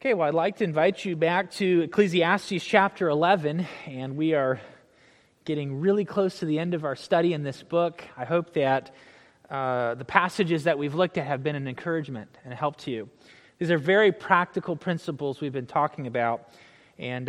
Okay, well, I'd like to invite you back to Ecclesiastes chapter 11, and we are getting really close to the end of our study in this book. I hope that the passages that we've looked at have been an encouragement and a help to you. These are very practical principles we've been talking about, and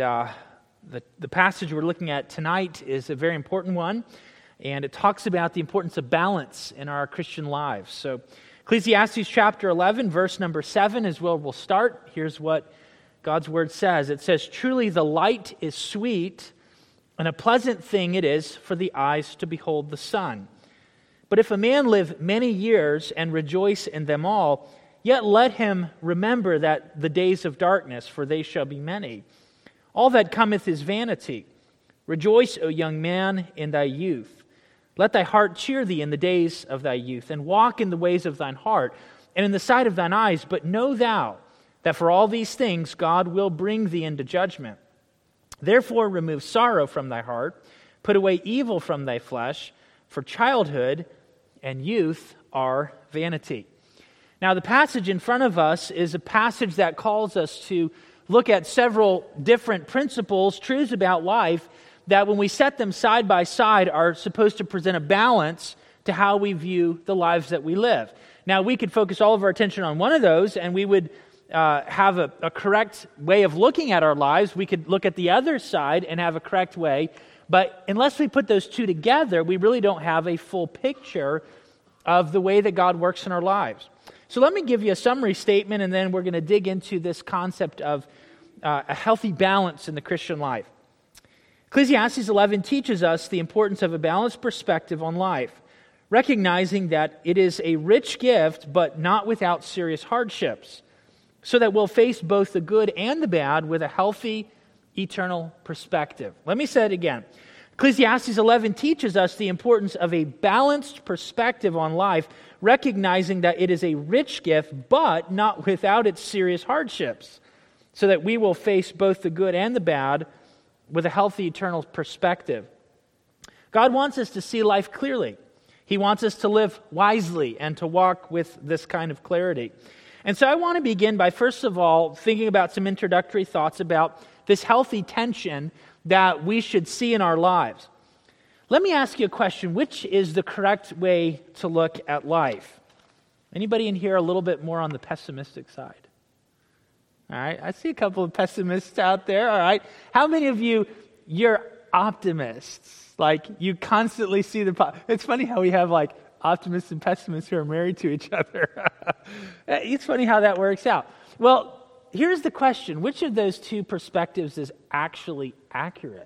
the passage we're looking at tonight is a very important one, and it talks about the importance of balance in our Christian lives. So Ecclesiastes chapter 11, verse number 7 is where we'll start. Here's what God's word says. It says, "Truly the light is sweet, and a pleasant thing it is for the eyes to behold the sun. But if a man live many years and rejoice in them all, yet let him remember that the days of darkness, for they shall be many. All that cometh is vanity. Rejoice, O young man, in thy youth. Let thy heart cheer thee in the days of thy youth, and walk in the ways of thine heart, and in the sight of thine eyes. But know thou that for all these things God will bring thee into judgment. Therefore remove sorrow from thy heart, put away evil from thy flesh, for childhood and youth are vanity." Now, the passage in front of us is a passage that calls us to look at several different principles, truths about life, that when we set them side by side are supposed to present a balance to how we view the lives that we live. Now, we could focus all of our attention on one of those, and we would have a correct way of looking at our lives. We could look at the other side and have a correct way, but unless we put those two together, we really don't have a full picture of the way that God works in our lives. So let me give you a summary statement, and then we're going to dig into this concept of a healthy balance in the Christian life. Ecclesiastes 11 teaches us the importance of a balanced perspective on life, recognizing that it is a rich gift, but not without serious hardships, so that we'll face both the good and the bad with a healthy, eternal perspective. Let me say it again. Ecclesiastes 11 teaches us the importance of a balanced perspective on life, recognizing that it is a rich gift, but not without its serious hardships, so that we will face both the good and the bad with a healthy, eternal perspective. God wants us to see life clearly. He wants us to live wisely and to walk with this kind of clarity. And so I want to begin by, first of all, thinking about some introductory thoughts about this healthy tension that we should see in our lives. Let me ask you a question. Which is the correct way to look at life? Anybody in here a little bit more on the pessimistic side? All right, I see a couple of pessimists out there. All right, how many of you're optimists? Like, you constantly see it's funny how we have like optimists and pessimists who are married to each other. It's funny how that works out. Well, here's the question. Which of those two perspectives is actually accurate?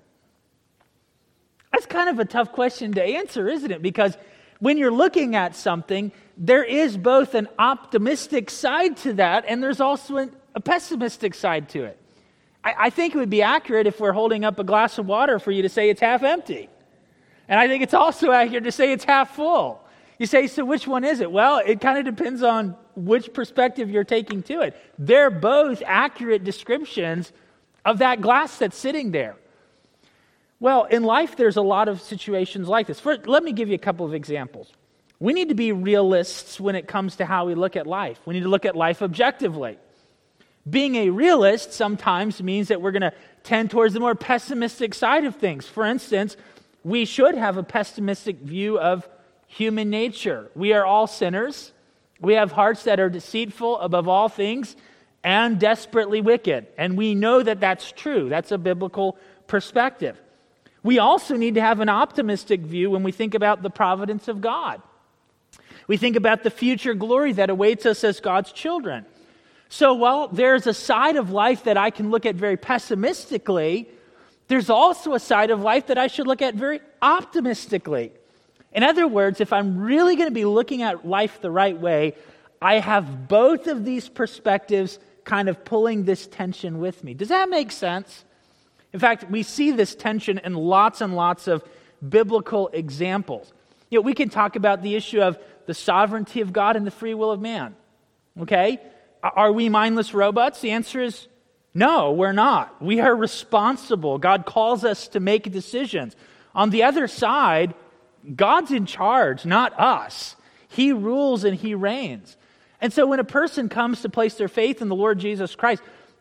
That's kind of a tough question to answer, isn't it? Because when you're looking at something, there is both an optimistic side to that, and there's also a pessimistic side to it. I think it would be accurate if we're holding up a glass of water for you to say it's half empty. And I think it's also accurate to say it's half full. You say, so which one is it? Well, it kind of depends on which perspective you're taking to it. They're both accurate descriptions of that glass that's sitting there. Well, in life, there's a lot of situations like this. First, let me give you a couple of examples. We need to be realists when it comes to how we look at life. We need to look at life objectively. Being a realist sometimes means that we're going to tend towards the more pessimistic side of things. For instance, we should have a pessimistic view of human nature. We are all sinners. We have hearts that are deceitful above all things and desperately wicked. And we know that that's true. That's a biblical perspective. We also need to have an optimistic view when we think about the providence of God. We think about the future glory that awaits us as God's children. So while there's a side of life that I can look at very pessimistically, there's also a side of life that I should look at very optimistically. In other words, if I'm really going to be looking at life the right way, I have both of these perspectives kind of pulling this tension with me. Does that make sense? In fact, we see this tension in lots and lots of biblical examples. You know, we can talk about the issue of the sovereignty of God and the free will of man. Okay? Are we mindless robots? The answer is no, we're not. We are responsible. God calls us to make decisions. On the other side, God's in charge, not us. He rules and He reigns. And so when a person comes to place their faith in the Lord Jesus Christ,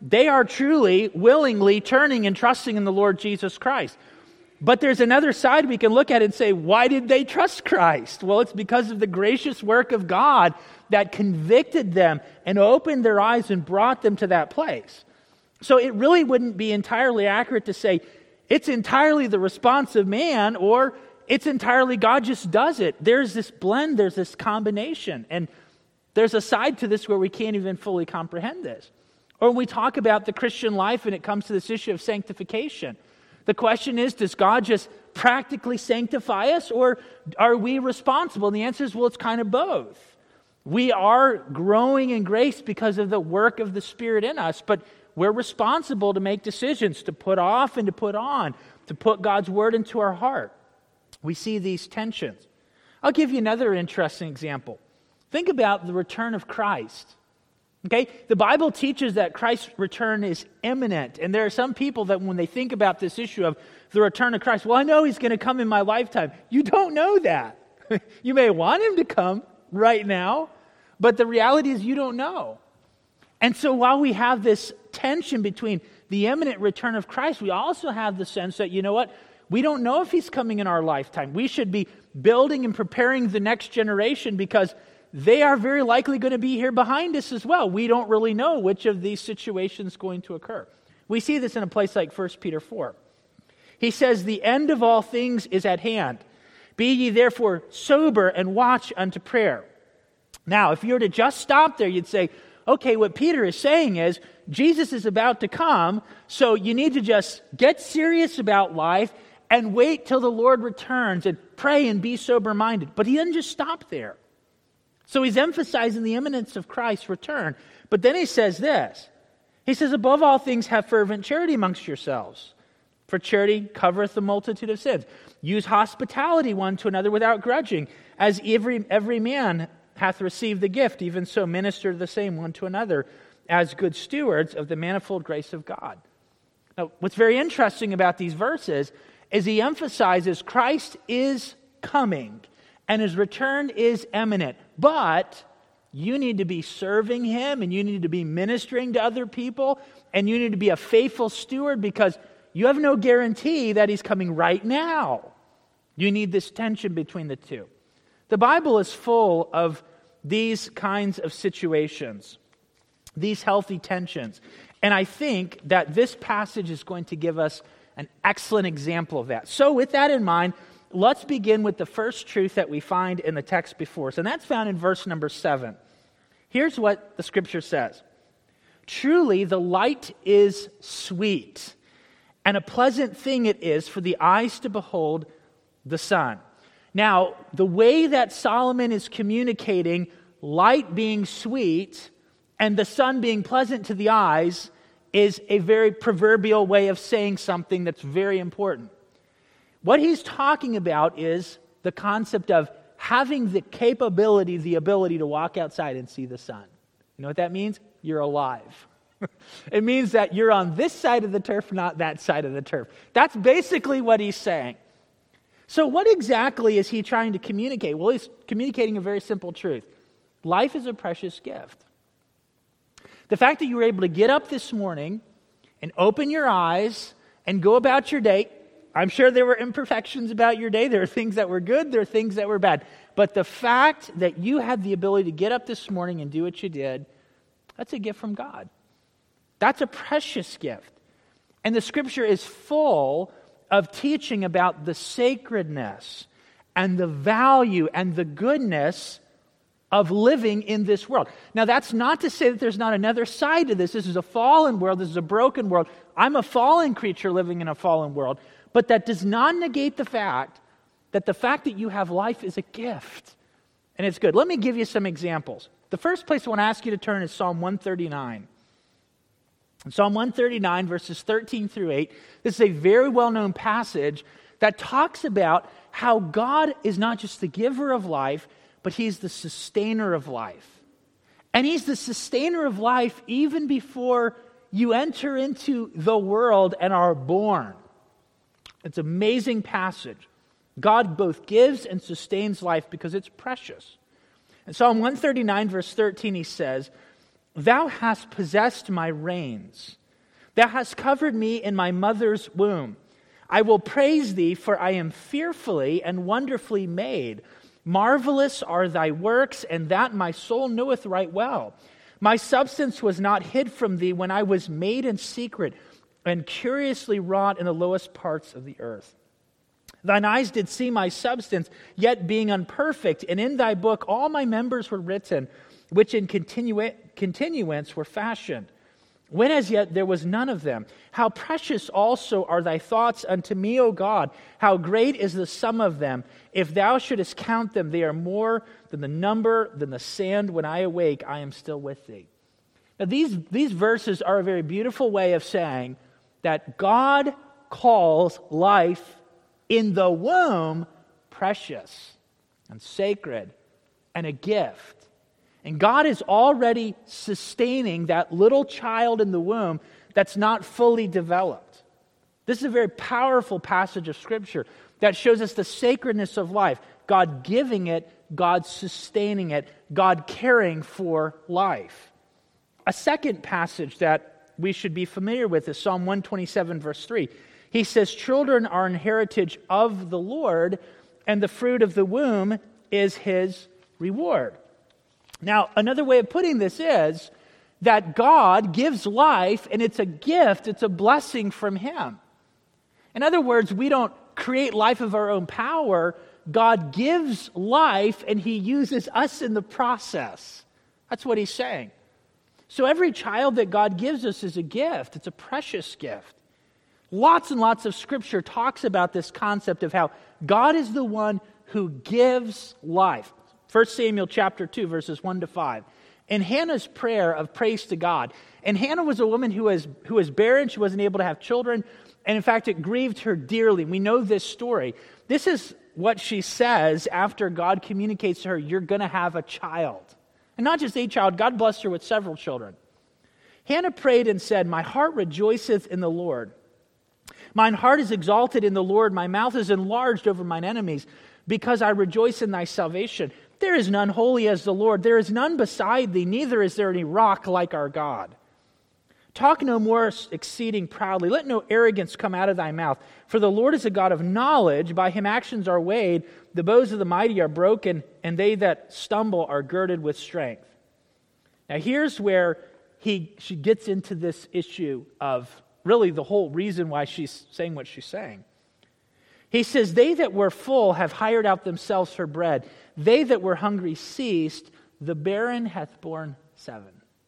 they are truly, willingly turning and trusting in the Lord Jesus Christ. But there's another side we can look at and say, why did they trust Christ? Well, it's because of the gracious work of God that convicted them and opened their eyes and brought them to that place. So it really wouldn't be entirely accurate to say it's entirely the response of man or it's entirely God just does it. There's this blend, there's this combination. And there's a side to this where we can't even fully comprehend this. Or when we talk about the Christian life and it comes to this issue of sanctification, the question is, does God just practically sanctify us, or are we responsible? And the answer is, well, it's kind of both. We are growing in grace because of the work of the Spirit in us, but we're responsible to make decisions, to put off and to put on, to put God's Word into our heart. We see these tensions. I'll give you another interesting example. Think about the return of Christ. Okay, the Bible teaches that Christ's return is imminent. And there are some people that when they think about this issue of the return of Christ, well, I know He's going to come in my lifetime. You don't know that. You may want Him to come right now, but the reality is you don't know. And so while we have this tension between the imminent return of Christ, we also have the sense that, you know what, we don't know if He's coming in our lifetime. We should be building and preparing the next generation because they are very likely going to be here behind us as well. We don't really know which of these situations is going to occur. We see this in a place like 1 Peter 4. He says, the end of all things is at hand. Be ye therefore sober and watch unto prayer. Now, if you were to just stop there, you'd say, okay, what Peter is saying is, Jesus is about to come, so you need to just get serious about life and wait till the Lord returns and pray and be sober-minded. But he doesn't just stop there. So he's emphasizing the imminence of Christ's return. But then he says this. He says, above all things, have fervent charity amongst yourselves. For charity covereth the multitude of sins. Use hospitality one to another without grudging. As every man hath received the gift, even so minister the same one to another, as good stewards of the manifold grace of God. Now, what's very interesting about these verses is he emphasizes Christ is coming. And His return is imminent. But you need to be serving Him, and you need to be ministering to other people, and you need to be a faithful steward because you have no guarantee that He's coming right now. You need this tension between the two. The Bible is full of these kinds of situations, these healthy tensions. And I think that this passage is going to give us an excellent example of that. So with that in mind, let's begin with the first truth that we find in the text before us, and that's found in verse number 7. Here's what the Scripture says. Truly, the light is sweet, and a pleasant thing it is for the eyes to behold the sun. Now, the way that Solomon is communicating light being sweet and the sun being pleasant to the eyes is a very proverbial way of saying something that's very important. What he's talking about is the concept of having the capability, the ability to walk outside and see the sun. You know what that means? You're alive. It means that you're on this side of the turf, not that side of the turf. That's basically what he's saying. So what exactly is he trying to communicate? Well, he's communicating a very simple truth. Life is a precious gift. The fact that you were able to get up this morning and open your eyes and go about your day, I'm sure there were imperfections about your day. There are things that were good. There are things that were bad. But the fact that you had the ability to get up this morning and do what you did, that's a gift from God. That's a precious gift. And the Scripture is full of teaching about the sacredness and the value and the goodness of living in this world. Now, that's not to say that there's not another side to this. This is a fallen world. This is a broken world. I'm a fallen creature living in a fallen world. But that does not negate the fact that you have life is a gift. And it's good. Let me give you some examples. The first place I want to ask you to turn is Psalm 139. In Psalm 139, verses 13 through 8, this is a very well-known passage that talks about how God is not just the giver of life, but He's the sustainer of life. And He's the sustainer of life even before you enter into the world and are born. It's an amazing passage. God both gives and sustains life because it's precious. In Psalm 139, verse 13, he says, Thou hast possessed my reins. Thou hast covered me in my mother's womb. I will praise thee, for I am fearfully and wonderfully made. Marvelous are thy works, and that my soul knoweth right well. My substance was not hid from thee when I was made in secret and curiously wrought in the lowest parts of the earth. Thine eyes did see my substance, yet being unperfect, and in thy book all my members were written, which in continuance were fashioned, when as yet there was none of them. How precious also are thy thoughts unto me, O God! How great is the sum of them! If thou shouldest count them, they are more than the number, than the sand. When I awake, I am still with thee. Now these verses are a very beautiful way of saying that God calls life in the womb precious and sacred and a gift. And God is already sustaining that little child in the womb that's not fully developed. This is a very powerful passage of Scripture that shows us the sacredness of life. God giving it, God sustaining it, God caring for life. A second passage that we should be familiar with is Psalm 127, verse 3. He says, children are an heritage of the Lord, and the fruit of the womb is His reward. Now, another way of putting this is that God gives life, and it's a gift, it's a blessing from Him. In other words, we don't create life of our own power. God gives life, and He uses us in the process. That's what He's saying. So every child that God gives us is a gift. It's a precious gift. Lots and lots of Scripture talks about this concept of how God is the one who gives life. 1 Samuel chapter 2, verses 1 to 5. In Hannah's prayer of praise to God, and Hannah was a woman who was barren, she wasn't able to have children, and in fact it grieved her dearly. We know this story. This is what she says after God communicates to her, you're going to have a child. And not just a child, God blessed her with several children. Hannah prayed and said, my heart rejoiceth in the Lord. Mine heart is exalted in the Lord, my mouth is enlarged over mine enemies, because I rejoice in thy salvation. There is none holy as the Lord. There is none beside thee, neither is there any rock like our God. Talk no more exceeding proudly. Let no arrogance come out of thy mouth. For the Lord is a God of knowledge. By Him actions are weighed. The bows of the mighty are broken, and they that stumble are girded with strength. Now here's where she gets into this issue of really the whole reason why she's saying what she's saying. He says, they that were full have hired out themselves for bread. They that were hungry ceased. The barren hath borne 7.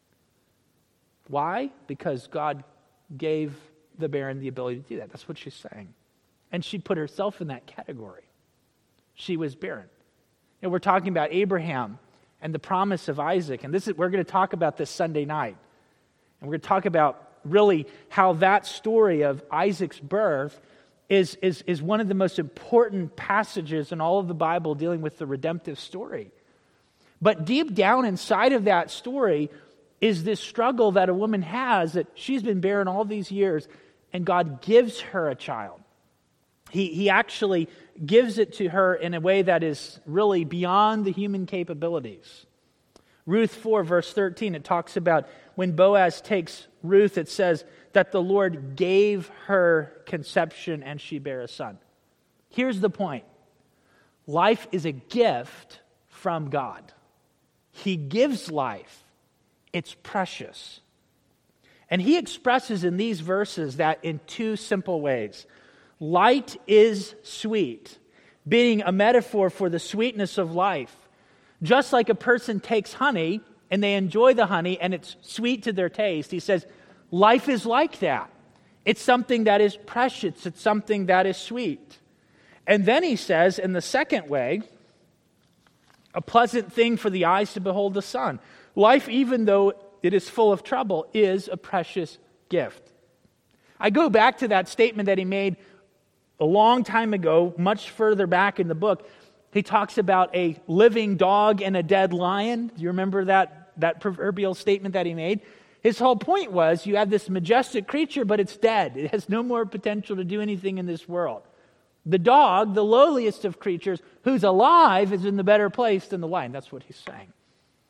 Why? Because God gave the barren the ability to do that. That's what she's saying. And she put herself in that category. She was barren. And we're talking about Abraham and the promise of Isaac. And we're going to talk about this Sunday night. And we're going to talk about really how that story of Isaac's birth is one of the most important passages in all of the Bible dealing with the redemptive story. But deep down inside of that story is this struggle that a woman has, that she's been barren all these years, and God gives her a child. He actually gives it to her in a way that is really beyond the human capabilities. Ruth 4, verse 13, it talks about when Boaz takes Ruth, it says that the Lord gave her conception and she bare a son. Here's the point. Life is a gift from God. He gives life. It's precious. And He expresses in these verses that in 2 simple ways. Light is sweet, being a metaphor for the sweetness of life. Just like a person takes honey and they enjoy the honey and it's sweet to their taste, He says, life is like that. It's something that is precious. It's something that is sweet. And then He says, in the second way, a pleasant thing for the eyes to behold the sun. Life, even though it is full of trouble, is a precious gift. I go back to that statement that He made a long time ago, much further back in the book. He talks about a living dog and a dead lion. Do you remember that proverbial statement that He made? His whole point was, you have this majestic creature, but it's dead. It has no more potential to do anything in this world. The dog, the lowliest of creatures, who's alive, is in the better place than the lion. That's what he's saying.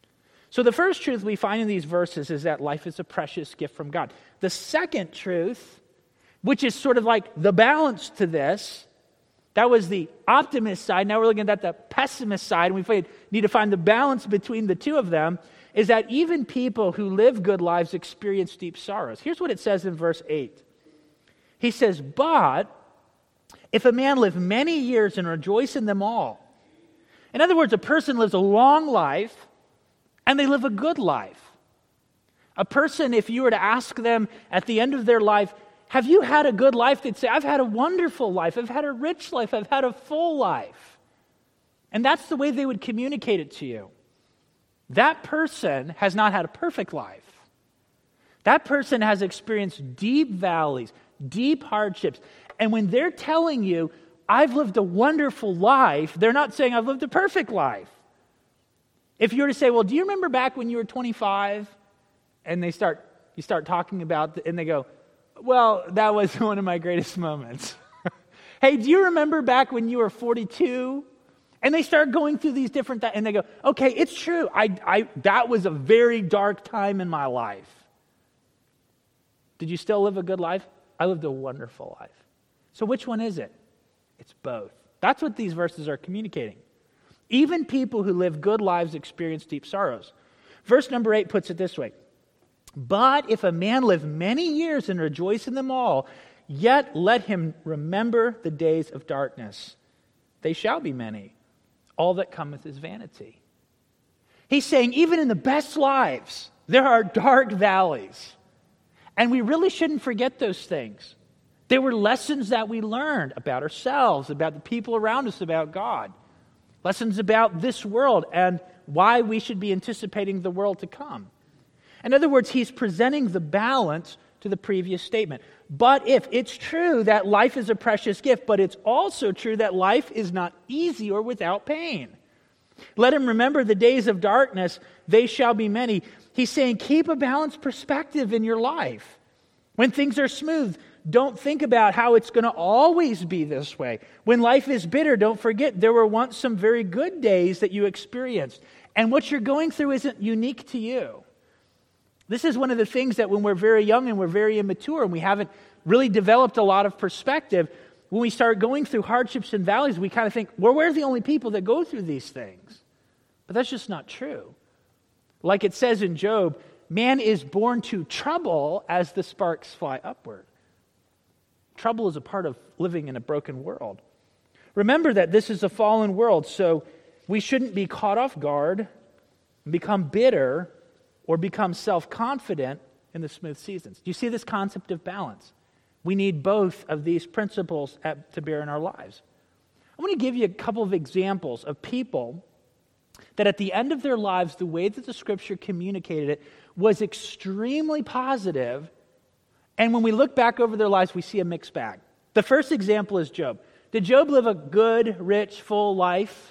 So the first truth we find in these verses is that life is a precious gift from God. The second truth, which is sort of like the balance to this, that was the optimist side. Now we're looking at the pessimist side, and we need to find the balance between the two of them, is that even people who live good lives experience deep sorrows. Here's what it says in verse 8. He says, "But if a man live many years and rejoice in them all." In other words, a person lives a long life and they live a good life. A person, if you were to ask them at the end of their life, have you had a good life? They'd say, I've had a wonderful life. I've had a rich life. I've had a full life. And that's the way they would communicate it to you. That person has not had a perfect life. That person has experienced deep valleys, deep hardships. And when they're telling you, I've lived a wonderful life, they're not saying I've lived a perfect life. If you were to say, well, do you remember back when you were 25? And you start talking about, and they go, well, that was one of my greatest moments. Hey, do you remember back when you were 42? And they start going through these different and they go, okay, it's true. That was a very dark time in my life. Did you still live a good life? I lived a wonderful life. So which one is it? It's both. That's what these verses are communicating. Even people who live good lives experience deep sorrows. Verse number 8 puts it this way. "But if a man live many years and rejoice in them all, yet let him remember the days of darkness. They shall be many. All that cometh is vanity." He's saying even in the best lives, there are dark valleys. And we really shouldn't forget those things. They were lessons that we learned about ourselves, about the people around us, about God. Lessons about this world and why we should be anticipating the world to come. In other words, he's presenting the balance to the previous statement. But if it's true that life is a precious gift, but it's also true that life is not easy or without pain. Let him remember the days of darkness, they shall be many. He's saying keep a balanced perspective in your life. When things are smooth, don't think about how it's going to always be this way. When life is bitter, don't forget there were once some very good days that you experienced. And what you're going through isn't unique to you. This is one of the things that when we're very young and we're very immature and we haven't really developed a lot of perspective, when we start going through hardships and valleys, we kind of think, well, we're the only people that go through these things. But that's just not true. Like it says in Job, man is born to trouble as the sparks fly upward. Trouble is a part of living in a broken world. Remember that this is a fallen world, so we shouldn't be caught off guard, become bitter, or become self-confident in the smooth seasons. Do you see this concept of balance? We need both of these principles to bear in our lives. I want to give you a couple of examples of people that at the end of their lives, the way that the Scripture communicated it was extremely positive. And when we look back over their lives, we see a mixed bag. The first example is Job. Did Job live a good, rich, full life?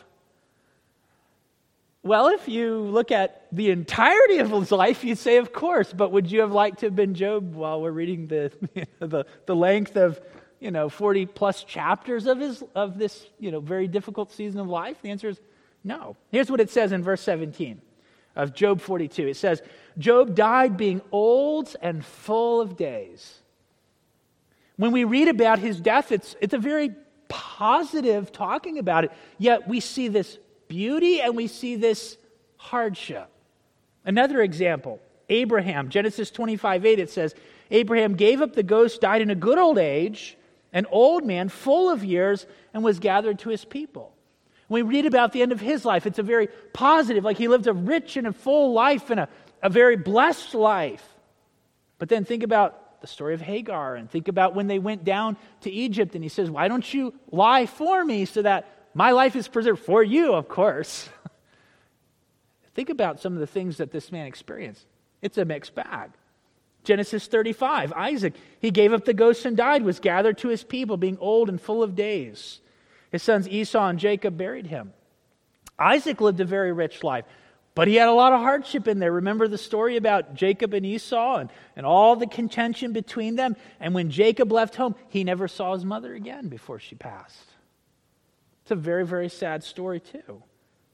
Well, if you look at the entirety of his life, you'd say, of course. But would you have liked to have been Job while we're reading the length of 40 plus chapters of this very difficult season of life? The answer is no. Here's what it says in verse 17 of Job 42. It says, Job died being old and full of days. When we read about his death, it's a very positive talking about it, yet we see this beauty and we see this hardship. Another example, Abraham, Genesis 25:8, it says, Abraham gave up the ghost, died in a good old age, an old man full of years, and was gathered to his people. When we read about the end of his life, it's a very positive, like he lived a rich and a full life and a very blessed life. But then think about the story of Hagar and think about when they went down to Egypt and he says, why don't you lie for me so that my life is preserved for you, of course. Think about some of the things that this man experienced. It's a mixed bag. Genesis 35, Isaac, he gave up the ghost and died, was gathered to his people, being old and full of days. His sons Esau and Jacob buried him. Isaac lived a very rich life, but he had a lot of hardship in there. Remember the story about Jacob and Esau and all the contention between them? And when Jacob left home, he never saw his mother again before she passed. It's a very, very sad story too.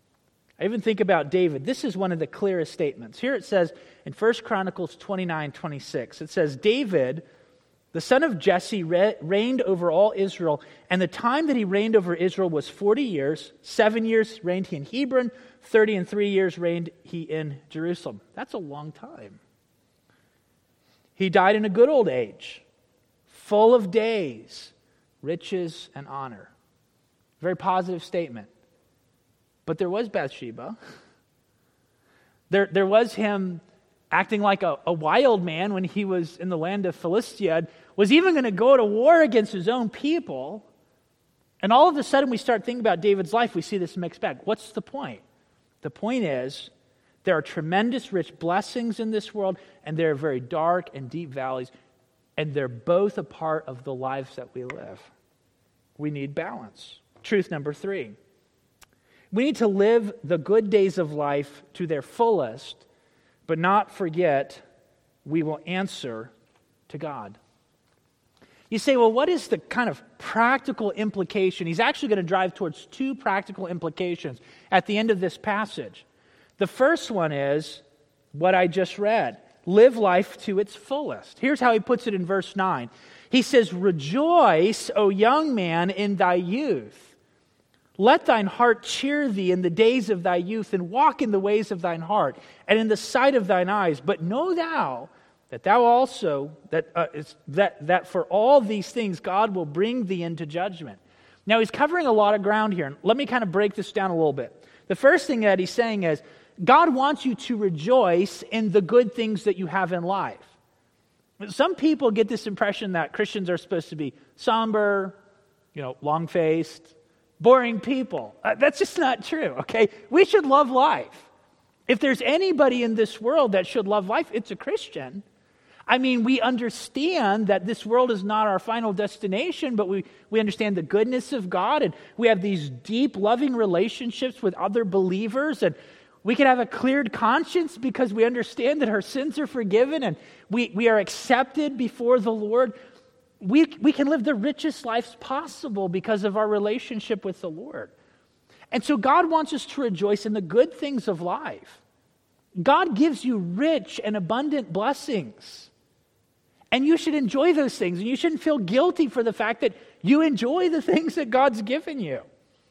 I even think about David. This is one of the clearest statements. Here it says in 1 Chronicles 29:26, it says, David, the son of Jesse, reigned over all Israel, and the time that he reigned over Israel was 40 years. 7 years reigned he in Hebron, 3 years reigned he in Jerusalem. That's a long time. He died in a good old age, full of days, riches, and honor. Very positive statement. But there was Bathsheba. There was him acting like a wild man when he was in the land of Philistia, was even going to go to war against his own people. And all of a sudden we start thinking about David's life, we see this mixed bag. What's the point? The point is, there are tremendous rich blessings in this world, and there are very dark and deep valleys, and they're both a part of the lives that we live. We need balance. Truth number 3. We need to live the good days of life to their fullest, but not forget we will answer to God. You say, well, what is the kind of practical implication? He's actually going to drive towards 2 practical implications at the end of this passage. The first one is what I just read. Live life to its fullest. Here's how he puts it in verse 9. He says, rejoice, O young man, in thy youth. Let thine heart cheer thee in the days of thy youth, and walk in the ways of thine heart, and in the sight of thine eyes. But know thou that thou also, that for all these things God will bring thee into judgment. Now he's covering a lot of ground here. Let me kind of break this down a little bit. The first thing that he's saying is, God wants you to rejoice in the good things that you have in life. Some people get this impression that Christians are supposed to be somber, long-faced, boring people. That's just not true, okay? We should love life. If there's anybody in this world that should love life, it's a Christian. I mean, we understand that this world is not our final destination, but we understand the goodness of God, and we have these deep, loving relationships with other believers, and we can have a cleared conscience because we understand that our sins are forgiven, and we are accepted before the Lord. We can live the richest lives possible because of our relationship with the Lord. And so God wants us to rejoice in the good things of life. God gives you rich and abundant blessings. And you should enjoy those things. And you shouldn't feel guilty for the fact that you enjoy the things that God's given you.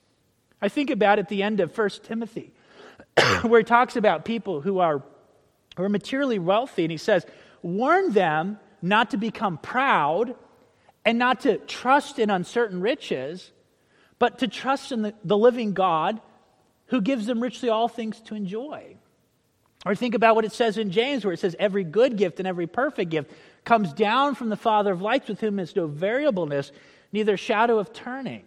I think about at the end of 1 Timothy, where he talks about people who are materially wealthy. And he says, warn them not to become proud, and not to trust in uncertain riches, but to trust in the living God who gives them richly all things to enjoy. Or think about what it says in James, where it says, every good gift and every perfect gift comes down from the Father of lights, with whom is no variableness, neither shadow of turning.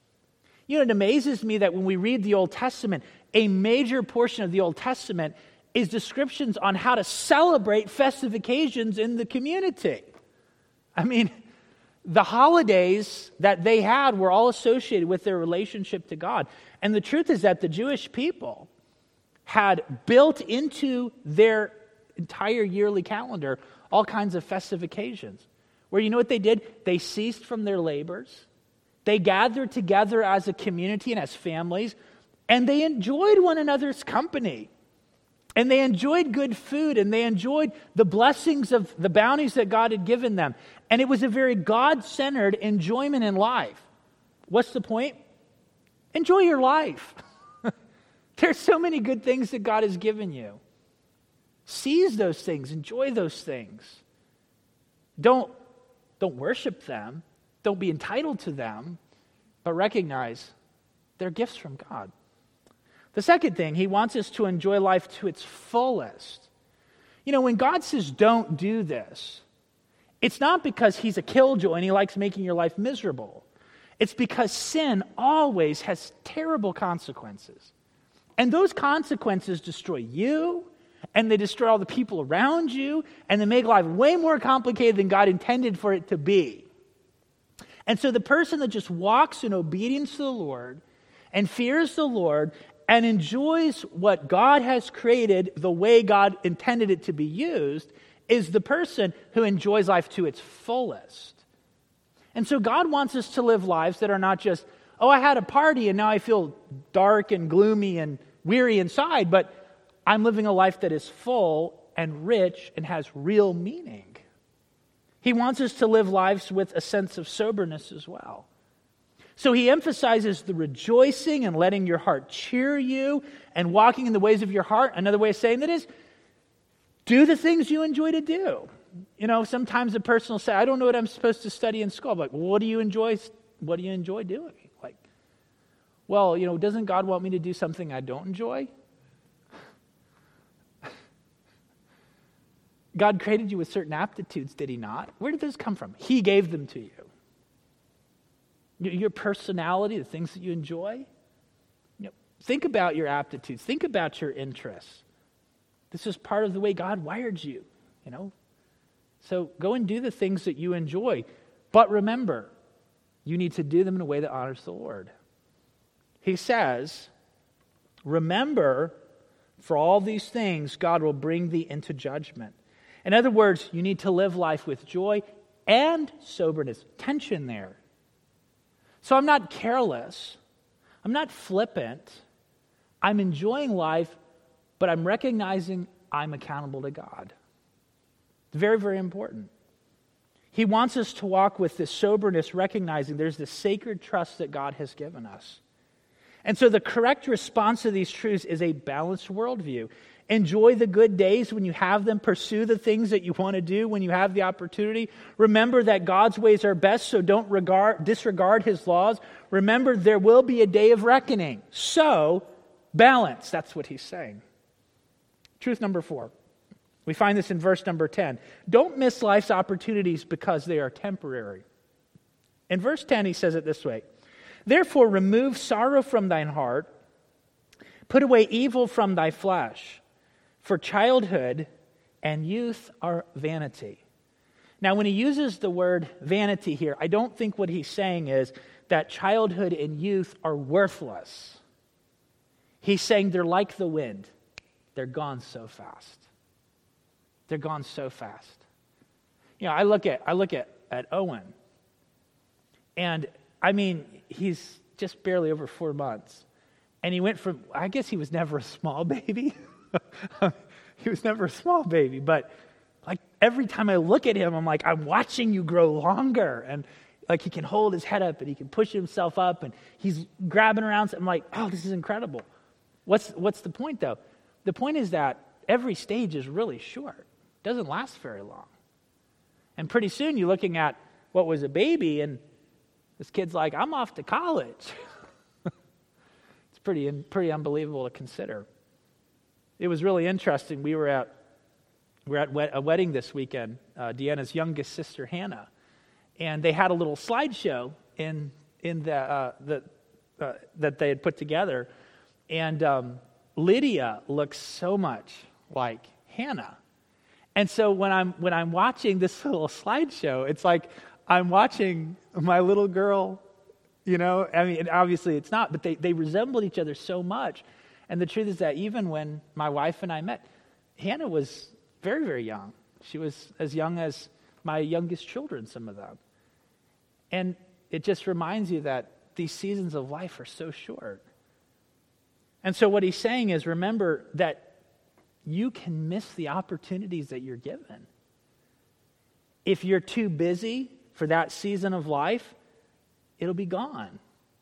It amazes me that when we read the Old Testament, a major portion of the Old Testament is descriptions on how to celebrate festive occasions in the community. I mean, the holidays that they had were all associated with their relationship to God. And the truth is that the Jewish people had built into their entire yearly calendar all kinds of festive occasions. Where you know what they did? They ceased from their labors. They gathered together as a community and as families. And they enjoyed one another's company. And they enjoyed good food, and they enjoyed the blessings of the bounties that God had given them. And it was a very God-centered enjoyment in life. What's the point? Enjoy your life. There's so many good things that God has given you. Seize those things. Enjoy those things. Don't worship them. Don't be entitled to them. But recognize they're gifts from God. The second thing, he wants us to enjoy life to its fullest. When God says don't do this, it's not because he's a killjoy and he likes making your life miserable. It's because sin always has terrible consequences. And those consequences destroy you, and they destroy all the people around you, and they make life way more complicated than God intended for it to be. And so the person that just walks in obedience to the Lord and fears the Lord and enjoys what God has created the way God intended it to be used is the person who enjoys life to its fullest. And so God wants us to live lives that are not just, oh, I had a party and now I feel dark and gloomy and weary inside, but I'm living a life that is full and rich and has real meaning. He wants us to live lives with a sense of soberness as well. So he emphasizes the rejoicing and letting your heart cheer you and walking in the ways of your heart. Another way of saying that is, do the things you enjoy to do. Sometimes a person will say, I don't know what I'm supposed to study in school. I'm like, well, what do you enjoy doing? Like, well, doesn't God want me to do something I don't enjoy? God created you with certain aptitudes, did he not? Where did those come from? He gave them to you. Your personality, the things that you enjoy. Think about your aptitudes. Think about your interests. This is part of the way God wired you, So go and do the things that you enjoy. But remember, you need to do them in a way that honors the Lord. He says, remember, for all these things, God will bring thee into judgment. In other words, you need to live life with joy and soberness. Tension there. So I'm not careless. I'm not flippant. I'm enjoying life, but I'm recognizing I'm accountable to God. Very, very important. He wants us to walk with this soberness, recognizing there's this sacred trust that God has given us. And so the correct response to these truths is a balanced worldview. Enjoy the good days when you have them. Pursue the things that you want to do when you have the opportunity. Remember that God's ways are best, so don't disregard his laws. Remember, there will be a day of reckoning. So, balance. That's what he's saying. Truth number 4. We find this in verse number 10. Don't miss life's opportunities because they are temporary. In verse 10, he says it this way. Therefore, remove sorrow from thine heart. Put away evil from thy flesh. For childhood and youth are vanity. Now, when he uses the word vanity here, I don't think what he's saying is that childhood and youth are worthless. He's saying they're like the wind. They're gone so fast. They're gone so fast. I look at Owen, and he's just barely over 4 months. And he went from, I guess he was never a small baby. He was never a small baby, but like every time I look at him, I'm like, I'm watching you grow longer. And like he can hold his head up and he can push himself up and he's grabbing around. So I'm like, oh, this is incredible. What's the point though? The point is that every stage is really short. It doesn't last very long. And pretty soon you're looking at what was a baby and this kid's like, I'm off to college. It's pretty unbelievable to consider. It was really interesting. We were at a wedding this weekend, Deanna's youngest sister, Hannah, and they had a little slideshow in that they had put together, and Lydia looks so much like Hannah, and so when I'm watching this little slideshow, it's like I'm watching my little girl. Obviously it's not, but they resembled each other so much. And the truth is that even when my wife and I met, Hannah was very, very young. She was as young as my youngest children, some of them. And it just reminds you that these seasons of life are so short. And so what he's saying is, remember that you can miss the opportunities that you're given. If you're too busy for that season of life, it'll be gone.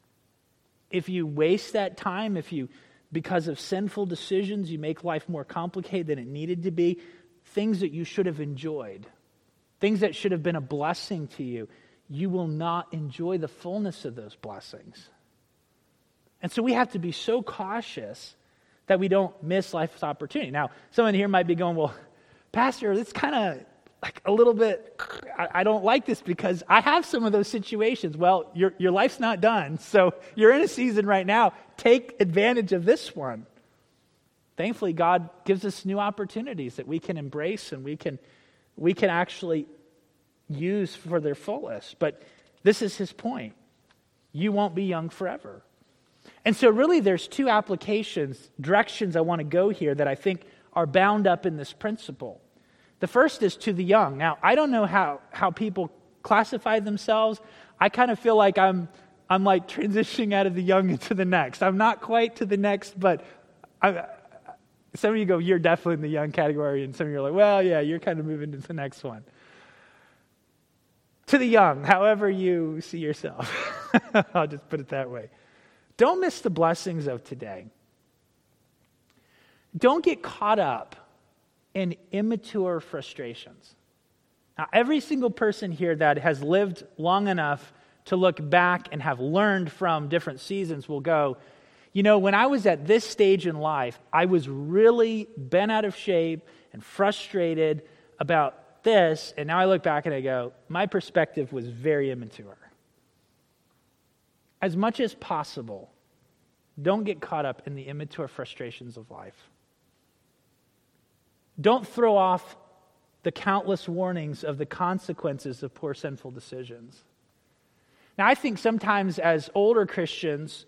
If you waste that time, because of sinful decisions, you make life more complicated than it needed to be, things that you should have enjoyed, things that should have been a blessing to you, you will not enjoy the fullness of those blessings. And so we have to be so cautious that we don't miss life's opportunity. Now, someone here might be going, well, Pastor, it's kind of like a little bit, I don't like this because I have some of those situations. Well, your life's not done, so you're in a season right now. Take advantage of this one. Thankfully, God gives us new opportunities that we can embrace and we can actually use for their fullest. But this is his point. You won't be young forever. And so really there's two directions I want to go here that I think are bound up in this principle. The first is to the young. Now, I don't know how people classify themselves. I kind of feel like I'm like transitioning out of the young into the next. I'm not quite to the next, but Some of you go, you're definitely in the young category, and some of you are like, well, yeah, you're kind of moving to the next one. To the young, however you see yourself. I'll just put it that way. Don't miss the blessings of today. Don't get caught up in immature frustrations. Now, every single person here that has lived long enough to look back and have learned from different seasons will go, when I was at this stage in life, I was really bent out of shape and frustrated about this, and now I look back and I go, my perspective was very immature. As much as possible, don't get caught up in the immature frustrations of life. Don't throw off the countless warnings of the consequences of poor sinful decisions. Now, I think sometimes as older Christians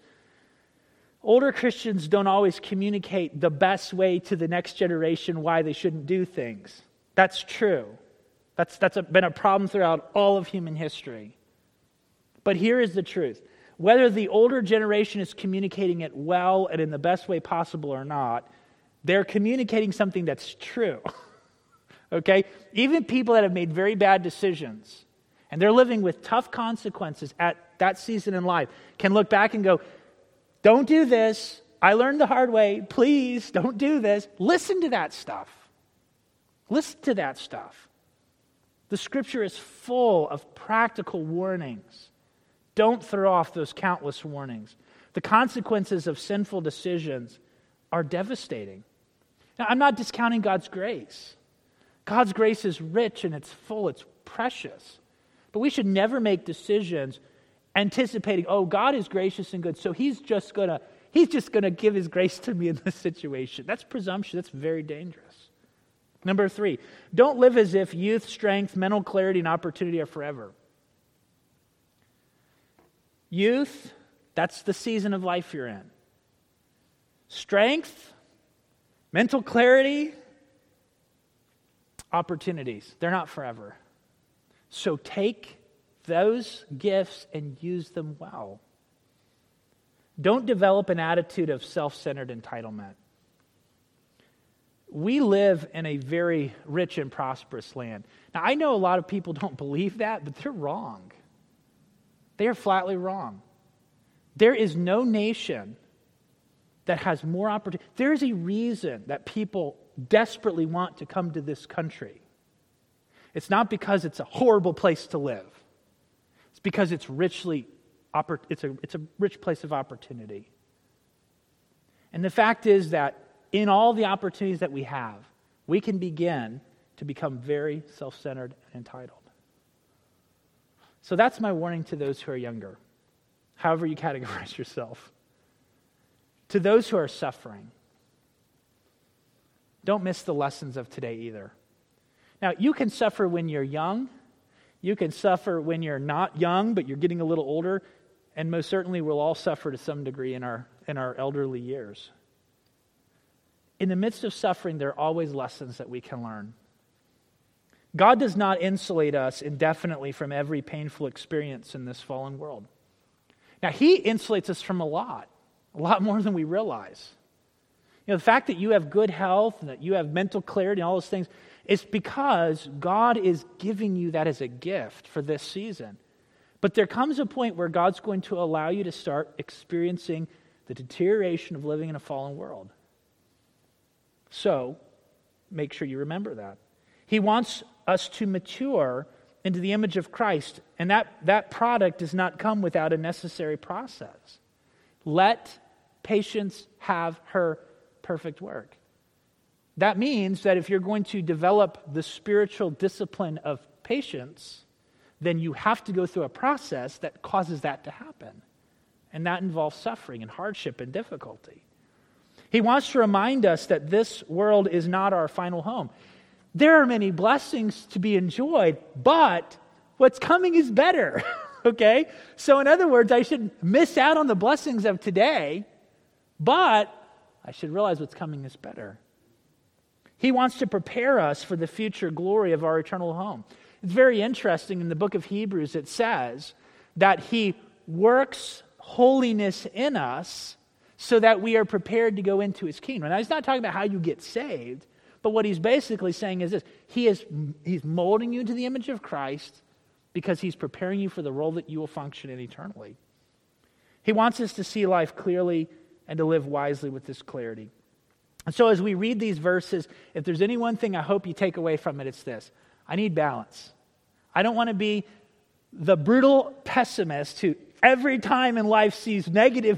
don't always communicate the best way to the next generation why they shouldn't do things. That's true. That's been a problem throughout all of human history. But here is the truth. Whether the older generation is communicating it well and in the best way possible or not, they're communicating something that's true. Okay? Even people that have made very bad decisions and they're living with tough consequences at that season in life can look back and go, don't do this. I learned the hard way. Please don't do this. Listen to that stuff. Listen to that stuff. The scripture is full of practical warnings. Don't throw off those countless warnings. The consequences of sinful decisions are devastating. Now, I'm not discounting God's grace. God's grace is rich and it's full, it's precious. But we should never make decisions anticipating, God is gracious and good, so he's just gonna give his grace to me in this situation. That's presumption. That's very dangerous. Number 3, don't live as if youth, strength, mental clarity, and opportunity are forever. Youth, that's the season of life you're in. Strength, mental clarity, opportunities, they're not forever. So take those gifts and use them well. Don't develop an attitude of self-centered entitlement. We live in a very rich and prosperous land. Now, I know a lot of people don't believe that, but they're wrong. They are flatly wrong. There is no nation that has more opportunity. There is a reason that people desperately want to come to this country. It's not because it's a horrible place to live. It's because it's it's a rich place of opportunity. And the fact is that in all the opportunities that we have, we can begin to become very self-centered and entitled. So that's my warning to those who are younger, however you categorize yourself. To those who are suffering, don't miss the lessons of today either. Now, you can suffer when you're young. You can suffer when you're not young, but you're getting a little older. And most certainly we'll all suffer to some degree in our elderly years. In the midst of suffering, there are always lessons that we can learn. God does not insulate us indefinitely from every painful experience in this fallen world. Now, He insulates us from a lot more than we realize. The fact that you have good health and that you have mental clarity and all those things is because God is giving you that as a gift for this season. But there comes a point where God's going to allow you to start experiencing the deterioration of living in a fallen world. So, make sure you remember that. He wants us to mature into the image of Christ, and that product does not come without a necessary process. Let patience have her perfect work. That means that if you're going to develop the spiritual discipline of patience, then you have to go through a process that causes that to happen. And that involves suffering and hardship and difficulty. He wants to remind us that this world is not our final home. There are many blessings to be enjoyed, but what's coming is better. Okay? So in other words, I should miss out on the blessings of today, but I should realize what's coming is better. He wants to prepare us for the future glory of our eternal home. It's very interesting in the book of Hebrews, it says that He works holiness in us so that we are prepared to go into his kingdom. Now, he's not talking about how you get saved, but what he's basically saying is this. He's molding you into the image of Christ because he's preparing you for the role that you will function in eternally. He wants us to see life clearly and to live wisely with this clarity. And so as we read these verses, if there's any one thing I hope you take away from it, it's this. I need balance. I don't want to be the brutal pessimist who every time in life sees negative.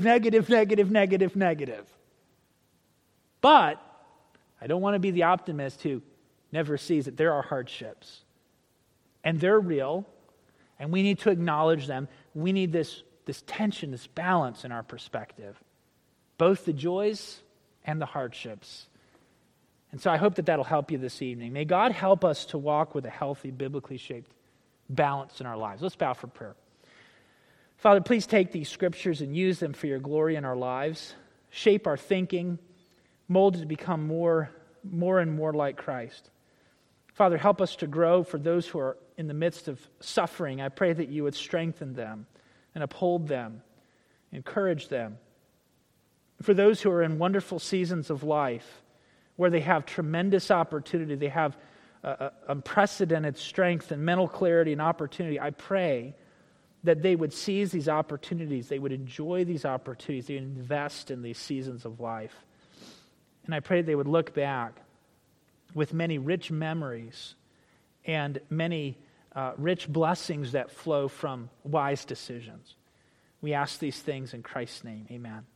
But I don't want to be the optimist who never sees that there are hardships. And they're real, and we need to acknowledge them. We need this tension, this balance in our perspective. Both the joys and the hardships. And so I hope that that'll help you this evening. May God help us to walk with a healthy, biblically shaped balance in our lives. Let's bow for prayer. Father, please take these scriptures and use them for your glory in our lives. Shape our thinking, mold it to become more and more like Christ. Father, help us to grow for those who are in the midst of suffering. I pray that you would strengthen them and uphold them, encourage them. For those who are in wonderful seasons of life, where they have tremendous opportunity, they have unprecedented strength and mental clarity and opportunity, I pray that they would seize these opportunities, they would enjoy these opportunities, they would invest in these seasons of life. And I pray they would look back with many rich memories and many rich blessings that flow from wise decisions. We ask these things in Christ's name. Amen.